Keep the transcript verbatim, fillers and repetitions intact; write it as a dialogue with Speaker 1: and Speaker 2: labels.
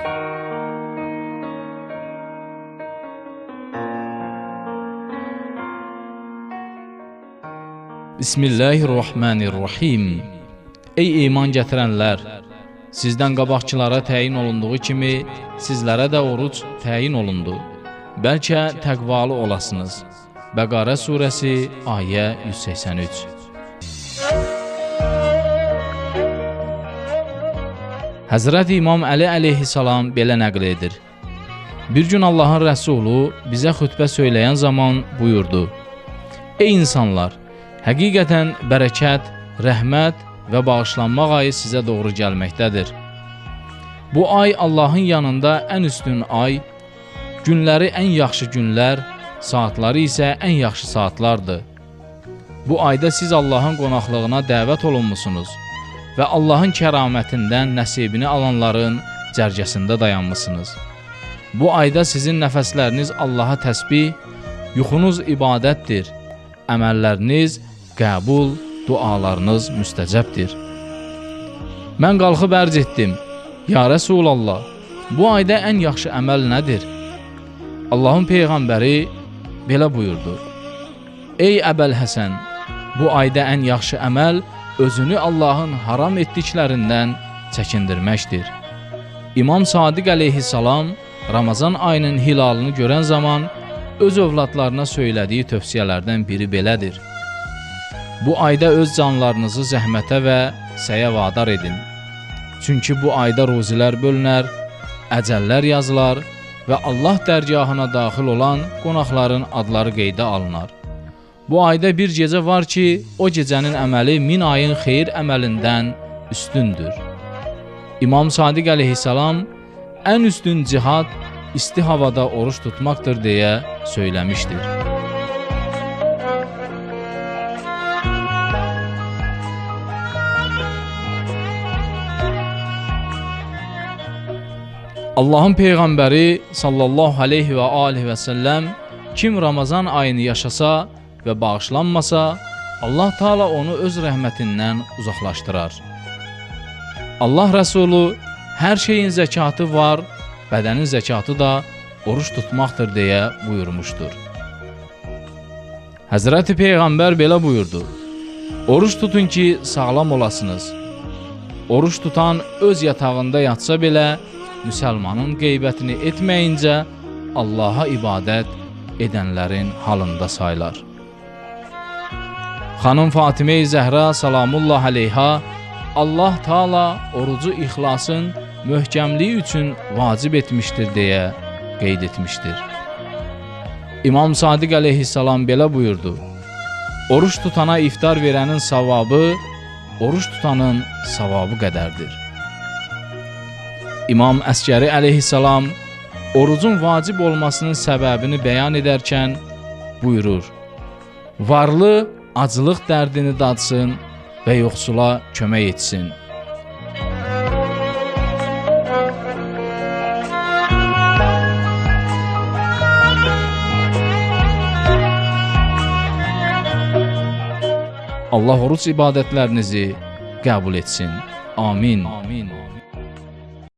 Speaker 1: Bismillahirrahmanirrahim. Ey iman gətirənlər! Sizdən qabaqçılara təyin olunduğu kimi, sizlərə də oruc təyin olundu. Bəlkə təqvalı olasınız. Bəqarə surəsi, ayə yüz səksən üç. Həzrəti İmam Əli əleyhissalam belə nəql edir. Bir gün Allahın Rəsulu bizə xütbə söyləyən zaman buyurdu: Ey insanlar! Həqiqətən bərəkət, rəhmət və bağışlanmaq ayı sizə doğru gəlməkdədir. Bu ay Allahın yanında ən üstün ay, günləri ən yaxşı günlər, saatları isə ən yaxşı saatlardır. Bu ayda siz Allahın qonaqlığına dəvət olunmusunuz və Allahın kəramətindən nəsibini alanların cərgəsində dayanmısınız. Bu ayda sizin nəfəsləriniz Allaha təsbih, yuxunuz ibadətdir, əməlləriniz qəbul, dualarınız müstəcəbdir. Mən qalxıb ərz etdim: Ya Rəsulallah, bu ayda ən yaxşı əməl nədir? Allahın Peyğəmbəri belə buyurdu: Ey Əbəl Həsən, bu ayda ən yaxşı əməl özünü Allahın haram etdiklərindən çəkindirməkdir. İmam Sadiq əleyhissalam Ramazan ayının hilalını görən zaman öz övladlarına söylədiyi tövsiyələrdən biri belədir: Bu ayda öz canlarınızı zəhmətə və səyə vadar edin. Çünki bu ayda ruzilər bölünər, əcəllər yazılar və Allah dərgahına daxil olan qonaqların adları qeydə alınar. Bu ayda bir gecə var ki, o gecənin əməli min ayın xeyir əməlindən üstündür. İmam Sadiq əleyhissalam ən üstün cihad isti havada oruç tutmaqdır deyə söyləmişdir. Allahın Peyğəmbəri sallallahu aleyhi və aleyhi və səlləm kim Ramazan ayını yaşasa və bağışlanmasa, Allah Taala onu öz rəhmətindən uzaqlaşdırar. Allah Rəsulu hər şeyin zəkatı var, bədənin zəkatı da oruç tutmaqdır deyə buyurmuşdur. Həzrəti Peyğəmbər belə buyurdu: Oruç tutun ki, sağlam olasınız. Oruç tutan öz yatağında yatsa belə, müsəlmanın qeybətini etməyincə Allaha ibadət edənlərin halında saylar. Xanım Fatimə-i Zəhra salamullah aleyha Allah Taala orucu ixlasın möhkəmliyi üçün vacib etmişdir deyə qeyd etmişdir. İmam Sadiq əleyhissalam belə buyurdu: Oruç tutana iftar verənin savabı oruç tutanın savabı qədərdir. İmam Əskəri əleyhissalam orucun vacib olmasının səbəbini bəyan edərkən buyurur: Varlı acılıq dərdini dadsın və yoxsula kömək etsin. Allah oruç ibadətlərinizi qəbul etsin. Amin. Amin.